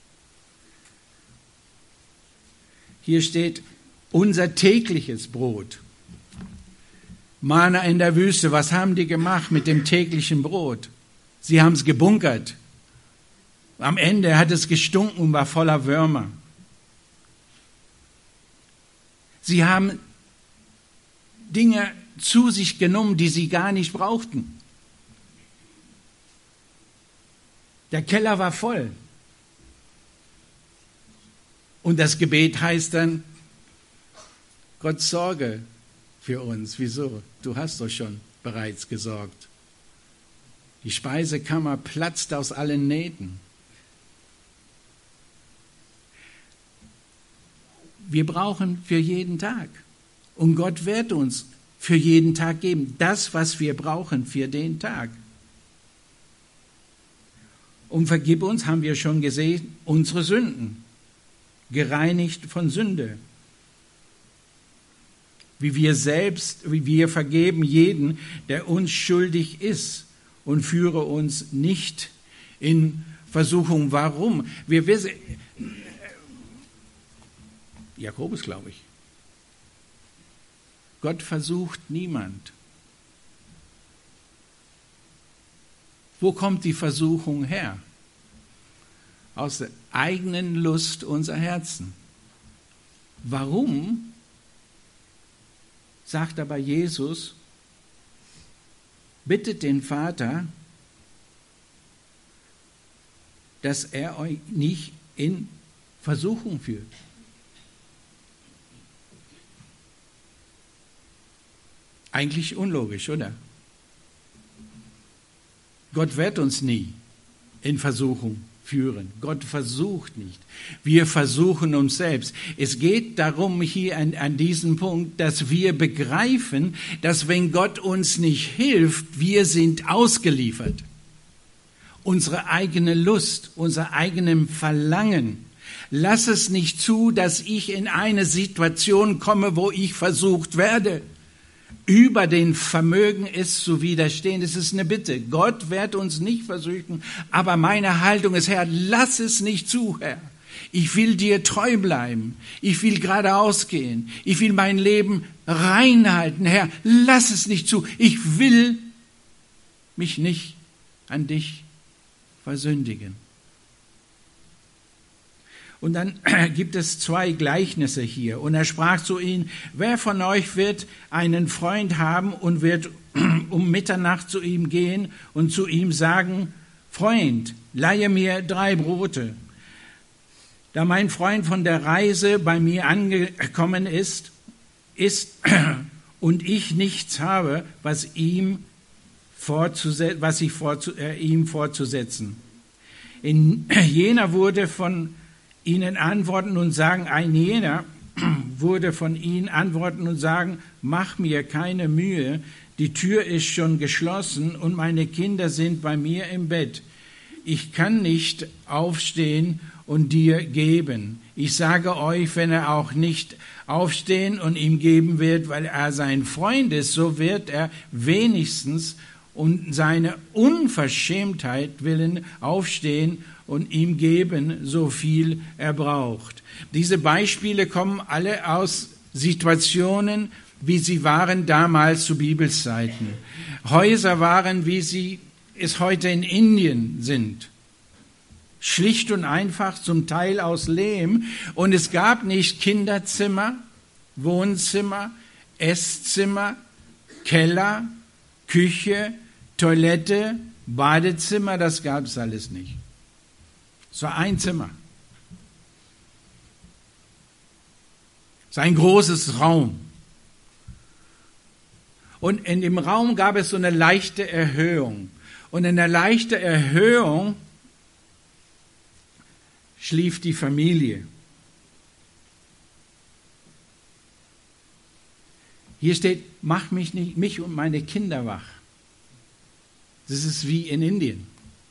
S1: Hier steht, unser tägliches Brot. Manna in der Wüste, was haben die gemacht mit dem täglichen Brot? Sie haben es gebunkert. Am Ende hat es gestunken und war voller Würmer. Sie haben Dinge zu sich genommen, die sie gar nicht brauchten. Der Keller war voll. Und das Gebet heißt dann, Gott sorge für uns. Wieso? Du hast doch schon bereits gesorgt. Die Speisekammer platzt aus allen Nähten. Wir brauchen für jeden Tag. Und Gott wird uns für jeden Tag geben. Das, was wir brauchen für den Tag. Und vergib uns, haben wir schon gesehen, unsere Sünden. gereinigt von Sünde. Wie wir selbst, wie wir vergeben jeden, der uns schuldig ist, und führe uns nicht in Versuchung. Warum? Wir wissen, Jakobus, glaube ich, Gott versucht niemand. Wo kommt die Versuchung her? Aus der eigenen Lust unserer Herzen. Warum? Sagt aber Jesus, bittet den Vater, dass er euch nicht in Versuchung führt. Eigentlich unlogisch, oder? Gott wird uns nie in Versuchung führen. Gott versucht nicht. Wir versuchen uns selbst. Es geht darum hier an, an diesem Punkt, dass wir begreifen, dass wenn Gott uns nicht hilft, wir sind ausgeliefert. Unsere eigene Lust, unser eigenem Verlangen. Lass es nicht zu, dass ich in eine Situation komme, wo ich versucht werde, über den Vermögen es zu widerstehen. Das ist eine Bitte. Gott wird uns nicht versuchen, aber meine Haltung ist, Herr, lass es nicht zu, Herr. Ich will dir treu bleiben. Ich will geradeaus gehen. Ich will mein Leben reinhalten. Herr, lass es nicht zu. Ich will mich nicht an dich versündigen. Und dann gibt es zwei Gleichnisse hier. Und er sprach zu ihnen, wer von euch wird einen Freund haben und wird um Mitternacht zu ihm gehen und zu ihm sagen, Freund, leihe mir drei Brote. Da mein Freund von der Reise bei mir angekommen ist, ist und ich nichts habe, was ihm fortzusetzen, was ich fortzu, äh, ihm fortzusetzen. In jener wurde von ihnen antworten und sagen, ein jener wurde von ihnen antworten und sagen, mach mir keine Mühe, die Tür ist schon geschlossen und meine Kinder sind bei mir im Bett. Ich kann nicht aufstehen und dir geben. Ich sage euch, wenn er auch nicht aufstehen und ihm geben wird, weil er sein Freund ist, so wird er wenigstens und seine Unverschämtheit willen aufstehen und ihm geben, so viel er braucht. Diese Beispiele kommen alle aus Situationen, wie sie waren damals zu Bibelzeiten. Häuser waren, wie sie es heute in Indien sind. Schlicht und einfach, zum Teil aus Lehm. Und es gab nicht Kinderzimmer, Wohnzimmer, Esszimmer, Keller, Küche, Toilette, Badezimmer, das gab es alles nicht. Es war ein Zimmer. Es war ein großes Raum. Und in dem Raum gab es so eine leichte Erhöhung. Und in der leichten Erhöhung schlief die Familie. Hier steht, mach mich nicht, mich und meine Kinder wach. Das ist wie in Indien.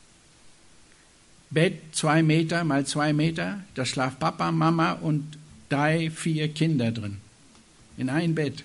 S1: Bett zwei Meter mal zwei Meter, da schlafen Papa, Mama und drei, vier Kinder drin. In ein Bett.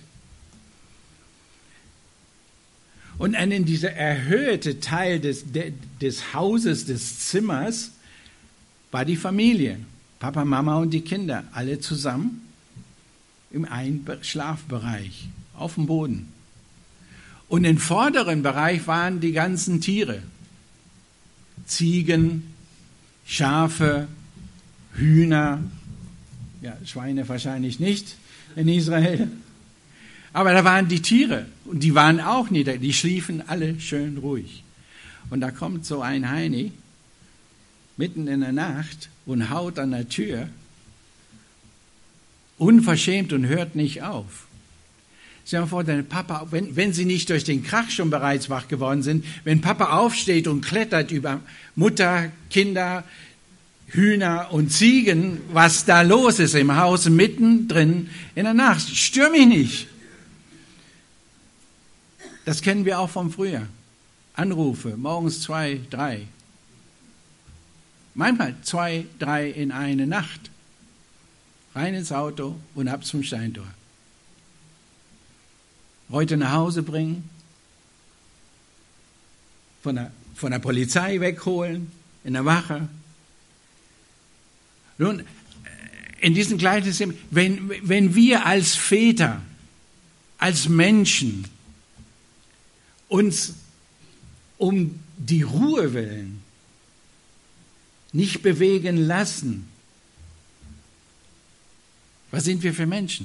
S1: Und in dieser erhöhte Teil des, des Hauses, des Zimmers, war die Familie. Papa, Mama und die Kinder, alle zusammen im einen Schlafbereich, auf dem Boden. Und im vorderen Bereich waren die ganzen Tiere. Ziegen, Schafe, Hühner, ja, Schweine wahrscheinlich nicht in Israel. Aber da waren die Tiere und die waren auch nieder, die schliefen alle schön ruhig. Und da kommt so ein Heini mitten in der Nacht und haut an der Tür, unverschämt und hört nicht auf. Stell dir vor, dein Papa, wenn, wenn sie nicht durch den Krach schon bereits wach geworden sind, wenn Papa aufsteht und klettert über Mutter, Kinder, Hühner und Ziegen, was da los ist im Haus, mittendrin in der Nacht. Stör mich nicht. Das kennen wir auch vom Frühjahr. Anrufe, morgens zwei, drei. Manchmal zwei, drei in eine Nacht. rein ins Auto und ab zum Steintor. Heute nach Hause bringen, von der, von der Polizei wegholen, in der Wache. Nun, in diesem Gleichnis, wenn, wenn wir als Väter, als Menschen uns um die Ruhe willen nicht bewegen lassen, was sind wir für Menschen?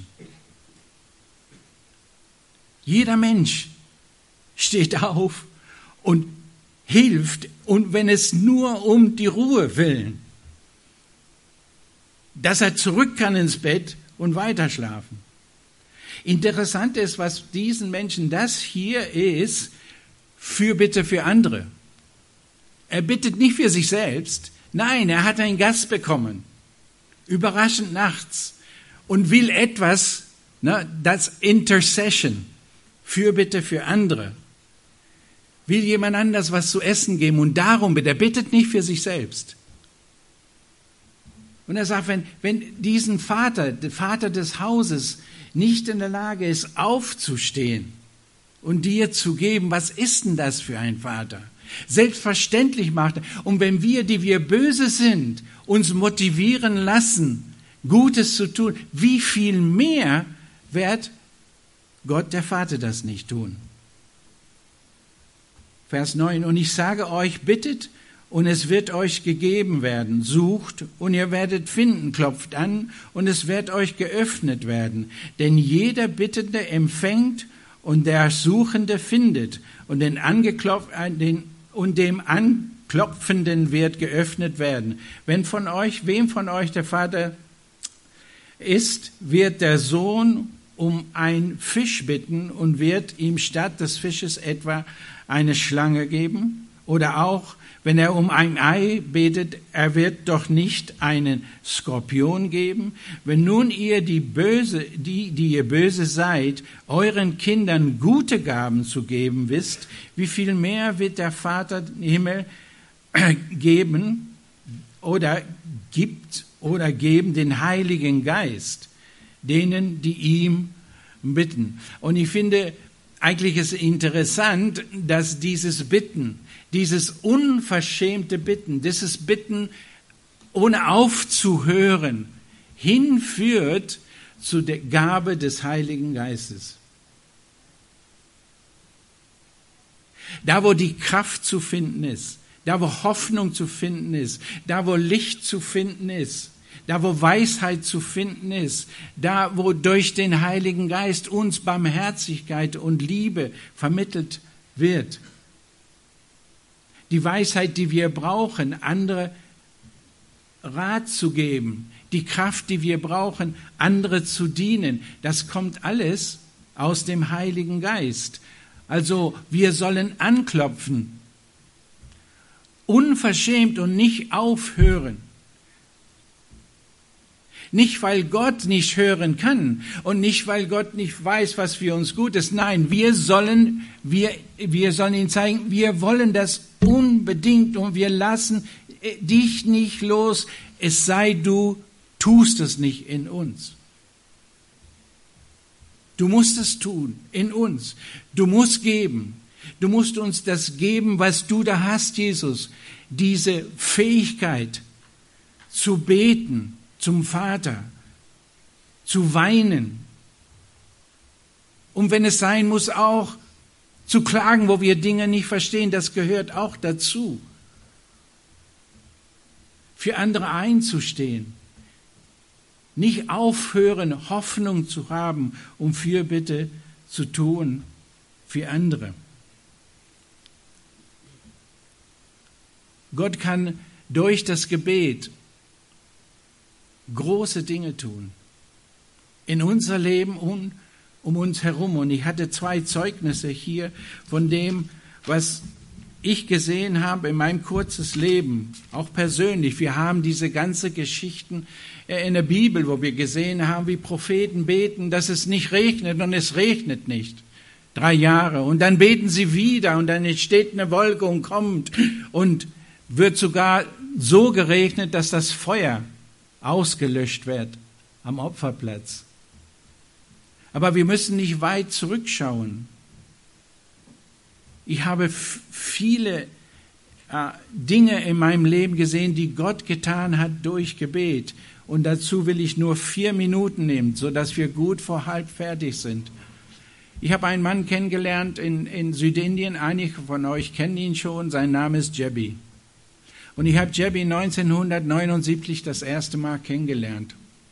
S1: Jeder Mensch steht auf und hilft, und wenn es nur um die Ruhe willen, dass er zurück kann ins Bett und weiterschlafen. Interessant ist, was diesen Menschen das hier ist, Fürbitte für andere. Er bittet nicht für sich selbst, nein, er hat einen Gast bekommen, überraschend nachts, und will etwas, ne, das Intercession, Fürbitte für andere. Will jemand anders was zu essen geben und darum bittet. Er bittet nicht für sich selbst. Und er sagt, wenn, wenn diesen Vater, der Vater des Hauses, nicht in der Lage ist, aufzustehen und dir zu geben, was ist denn das für ein Vater? Selbstverständlich macht er. Und wenn wir, die wir böse sind, uns motivieren lassen, Gutes zu tun, wie viel mehr wird Gott, der Vater, das nicht tun? Vers neun, und ich sage euch, bittet, und es wird euch gegeben werden. Sucht, und ihr werdet finden. Klopft an, und es wird euch geöffnet werden. Denn jeder Bittende empfängt, und der Suchende findet. Und, den Angeklopf, den, und dem Anklopfenden wird geöffnet werden. Wenn von euch, wem von euch der Vater ist, wird der Sohn um ein Fisch bitten und wird ihm statt des Fisches etwa eine Schlange geben? Oder auch, wenn er um ein Ei betet, er wird doch nicht einen Skorpion geben? Wenn nun ihr, die böse, die, die ihr böse seid, euren Kindern gute Gaben zu geben wisst, wie viel mehr wird der Vater im Himmel geben oder gibt oder geben den Heiligen Geist denen, die ihm bitten? Und ich finde, eigentlich ist es interessant, dass dieses Bitten, dieses unverschämte Bitten, dieses Bitten ohne aufzuhören, hinführt zu der Gabe des Heiligen Geistes. Da, wo die Kraft zu finden ist, da, wo Hoffnung zu finden ist, da, wo Licht zu finden ist, da, wo Weisheit zu finden ist, da, wo durch den Heiligen Geist uns Barmherzigkeit und Liebe vermittelt wird. Die Weisheit, die wir brauchen, andere Rat zu geben, die Kraft, die wir brauchen, andere zu dienen, das kommt alles aus dem Heiligen Geist. Also wir sollen anklopfen, unverschämt und nicht aufhören. Nicht, weil Gott nicht hören kann und nicht, weil Gott nicht weiß, was für uns gut ist. Nein, wir sollen, wir, wir sollen ihm zeigen, wir wollen das unbedingt und wir lassen dich nicht los, es sei du tust es nicht in uns. Du musst es tun, in uns. Du musst geben. Du musst uns das geben, was du da hast, Jesus. Diese Fähigkeit zu beten zum Vater, zu weinen. Und wenn es sein muss, auch zu klagen, wo wir Dinge nicht verstehen, das gehört auch dazu. Für andere einzustehen. Nicht aufhören, Hoffnung zu haben, um Fürbitte zu tun für andere. Gott kann durch das Gebet große Dinge tun. In unser Leben und um uns herum. Und ich hatte zwei Zeugnisse hier von dem, was ich gesehen habe in meinem kurzes Leben, auch persönlich. Wir haben diese ganze Geschichten in der Bibel, wo wir gesehen haben, wie Propheten beten, dass es nicht regnet und es regnet nicht. Drei Jahre. Und dann beten sie wieder und dann entsteht eine Wolke und kommt und wird sogar so geregnet, dass das Feuer ausgelöscht wird. am Opferplatz. Aber wir müssen nicht weit zurückschauen. Ich habe f- viele äh, Dinge in meinem Leben gesehen, die Gott getan hat durch Gebet. Und dazu will ich nur vier Minuten nehmen, sodass wir gut vor halb fertig sind. Ich habe einen Mann kennengelernt in, in Südindien. Einige von euch kennen ihn schon. Sein Name ist Jebbi. Und ich habe Jebbi neunzehnhundertneunundsiebzig das erste Mal kennengelernt.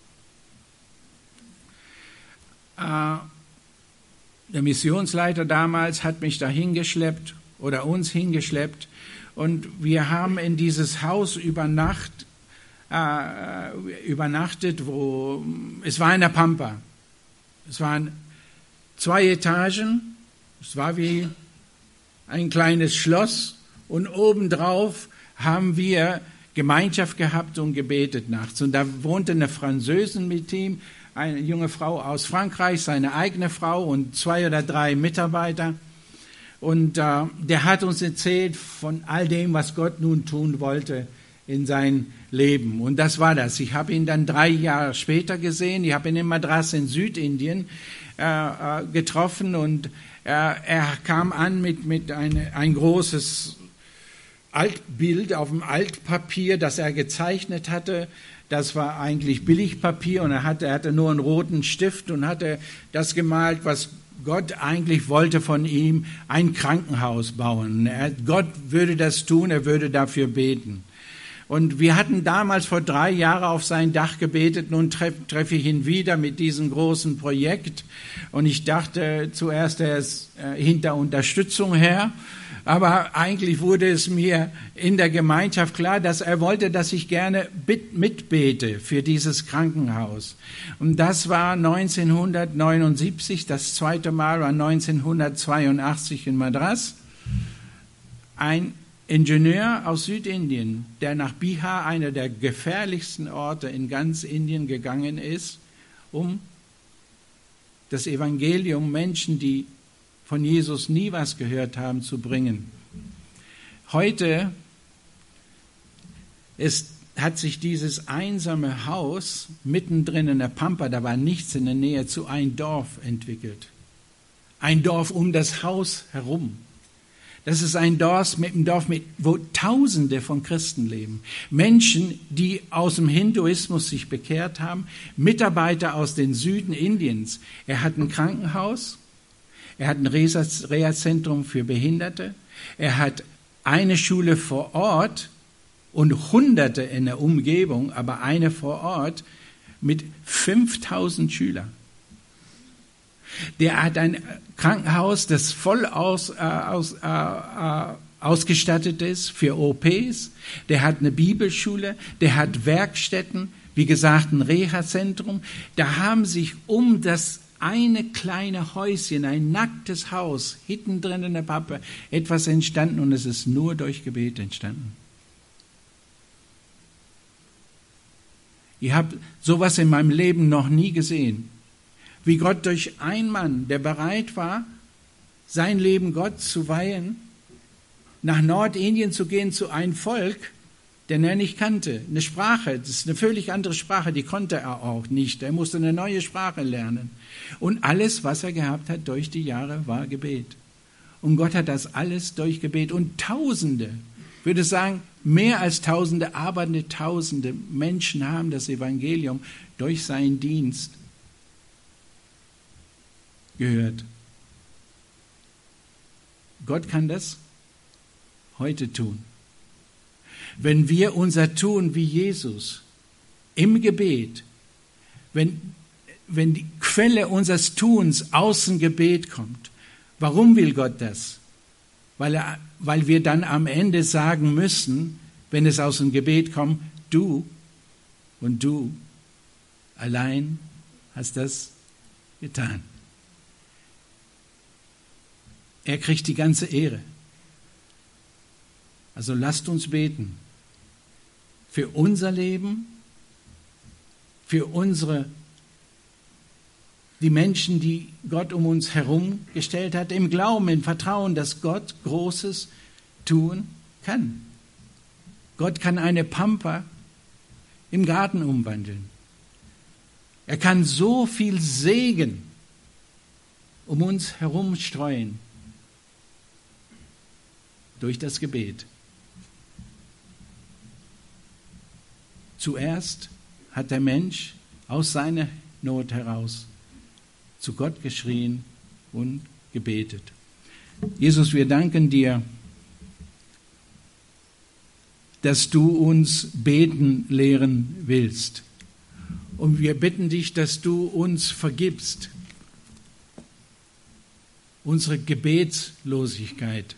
S1: Äh, der Missionsleiter damals hat mich da hingeschleppt oder uns hingeschleppt. Und wir haben in dieses Haus über Nacht, äh, übernachtet, wo es war in der Pampa. Es waren zwei Etagen. Es war wie ein kleines Schloss. Und obendrauf haben wir Gemeinschaft gehabt und gebetet nachts. Und da wohnte eine Französin mit ihm, eine junge Frau aus Frankreich, seine eigene Frau und zwei oder drei Mitarbeiter. Und äh, der hat uns erzählt von all dem, was Gott nun tun wollte in sein Leben. Und das war das. Ich habe ihn dann drei Jahre später gesehen. Ich habe ihn in Madras in Südindien äh, äh, getroffen. Und äh, er kam an mit, mit eine, ein großes Altbild auf dem Altpapier, das er gezeichnet hatte. Das war eigentlich Billigpapier und er hatte, er hatte nur einen roten Stift und hatte das gemalt, was Gott eigentlich wollte von ihm, ein Krankenhaus bauen. Er, Gott würde das tun, er würde dafür beten. Und wir hatten damals vor drei Jahren auf sein Dach gebetet. Nun treffe treff ich ihn wieder mit diesem großen Projekt. Und ich dachte zuerst, er ist äh, hinter Unterstützung her. Aber eigentlich wurde es mir in der Gemeinschaft klar, dass er wollte, dass ich gerne mitbete für dieses Krankenhaus. Und das war neunzehnhundertneunundsiebzig, das zweite Mal war neunzehnhundertzweiundachtzig in Madras. Ein Ingenieur aus Südindien, der nach Bihar, einer der gefährlichsten Orte in ganz Indien, gegangen ist, um das Evangelium Menschen, die von Jesus nie was gehört haben, zu bringen. Heute ist, hat sich dieses einsame Haus mittendrin in der Pampa, da war nichts in der Nähe, zu einem Dorf entwickelt. Ein Dorf um das Haus herum. Das ist ein Dorf, mit, ein Dorf mit, wo Tausende von Christen leben. Menschen, die aus dem Hinduismus sich bekehrt haben, Mitarbeiter aus den Süden Indiens. Er hat ein Krankenhaus. Er hat ein Reha-Zentrum für Behinderte. Er hat eine Schule vor Ort und Hunderte in der Umgebung, aber eine vor Ort mit fünftausend Schülern. Der hat ein Krankenhaus, das voll aus, äh, aus, äh, äh, ausgestattet ist für O Ps. Der hat eine Bibelschule. Der hat Werkstätten, wie gesagt, ein Reha-Zentrum. Da haben sich um das eine kleine Häuschen, ein nacktes Haus, hinten drin in der Pappe, etwas entstanden und es ist nur durch Gebet entstanden. Ich habe sowas in meinem Leben noch nie gesehen. Wie Gott durch einen Mann, der bereit war, sein Leben Gott zu weihen, nach Nordindien zu gehen zu einem Volk, den er nicht kannte. Eine Sprache, das ist eine völlig andere Sprache, die konnte er auch nicht. Er musste eine neue Sprache lernen. Und alles, was er gehabt hat durch die Jahre, war Gebet. Und Gott hat das alles durch Gebet. Und Tausende, ich würde sagen, mehr als Tausende, aber eine Tausende Menschen haben das Evangelium durch seinen Dienst gehört. Gott kann das heute tun. Wenn wir unser Tun wie Jesus im Gebet, wenn, wenn die Quelle unseres Tuns aus dem Gebet kommt, warum will Gott das? Weil, er, weil wir dann am Ende sagen müssen, wenn es aus dem Gebet kommt, du und du allein hast das getan. Er kriegt die ganze Ehre. Also lasst uns beten. Für unser Leben, für unsere, die Menschen, die Gott um uns herum gestellt hat, im Glauben, im Vertrauen, dass Gott Großes tun kann. Gott kann eine Pampa im Garten umwandeln. Er kann so viel Segen um uns herum streuen durch das Gebet. Zuerst hat der Mensch aus seiner Not heraus zu Gott geschrien und gebetet. Jesus, wir danken dir, dass du uns beten lehren willst. Und wir bitten dich, dass du uns vergibst, unsere Gebetslosigkeit.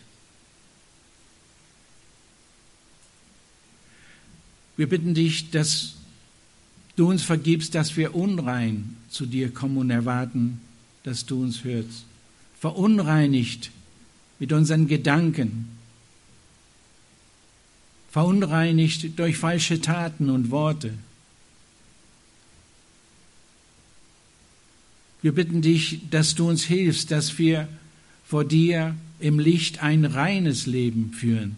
S1: Wir bitten dich, dass du uns vergibst, dass wir unrein zu dir kommen und erwarten, dass du uns hörst. Verunreinigt mit unseren Gedanken, verunreinigt durch falsche Taten und Worte. Wir bitten dich, dass du uns hilfst, dass wir vor dir im Licht ein reines Leben führen,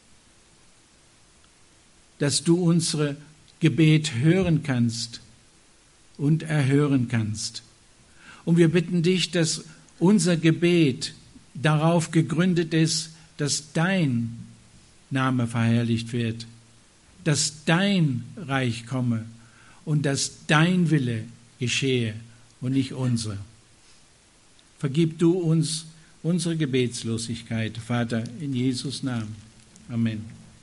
S1: dass du unsere Gebet hören kannst und erhören kannst. Und wir bitten dich, dass unser Gebet darauf gegründet ist, dass dein Name verherrlicht wird, dass dein Reich komme und dass dein Wille geschehe und nicht unser. Vergib du uns unsere Gebetslosigkeit, Vater, in Jesus Namen. Amen.